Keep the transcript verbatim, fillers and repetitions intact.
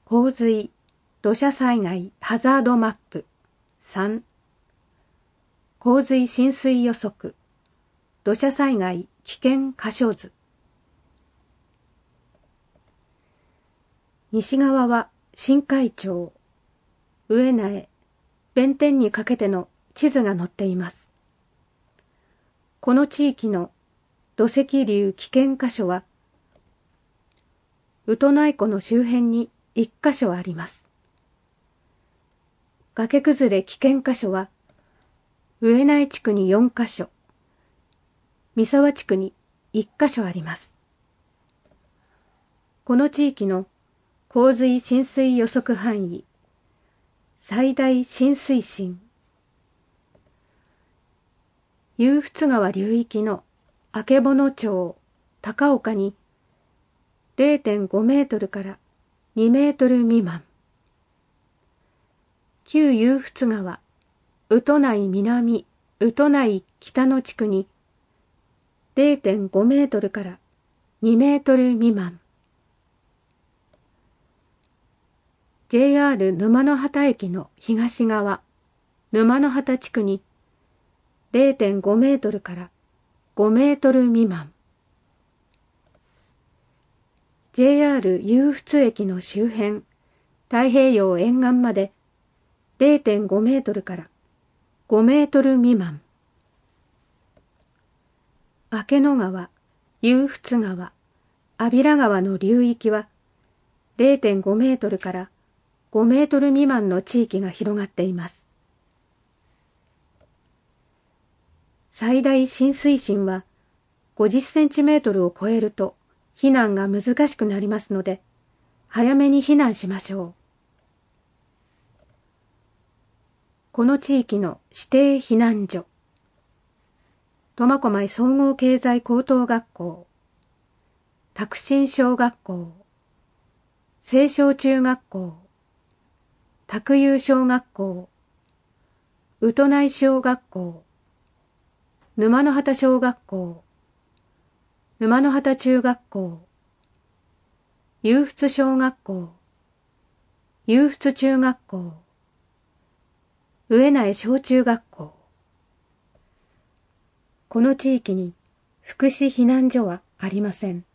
洪水、土砂災害ハザードマップ。さん、洪水浸水予測、土砂災害危険箇所図。西側は新海町、上苗、弁天にかけての地図が載っています。この地域の土石流危険箇所は、ウトナイ湖の周辺に一箇所あります。崖崩れ危険箇所は、上苗地区によんか所、三沢地区にいっか所あります。この地域の洪水浸水予測範囲、最大浸水深。湧出川流域の曙町、高岡に れいてんご メートルからにメートル未満。旧湧出川、ウトナイ南、ウトナイ北の地区に れいてんご メートルからにメートル未満。ジェイアール 沼の畑駅の東側、沼の畑地区に れいてんご メートルからごメートル未満。ジェイアール 湧出駅の周辺、太平洋沿岸まで れいてんご メートルからごメートル未満。明野川、湧出川、安平川の流域は れいてんご メートルからごメートル未満の地域が広がっています。最大浸水深はごじゅっセンチメートルを超えると避難が難しくなりますので、早めに避難しましょう。この地域の指定避難所、苫小牧総合経済高等学校、拓新小学校、青少中学校、拓友小学校、ウトナイ小学校、沼の畑小学校、沼の畑中学校、湧出小学校、湧出中学校、上苗小中学校。この地域に福祉避難所はありません。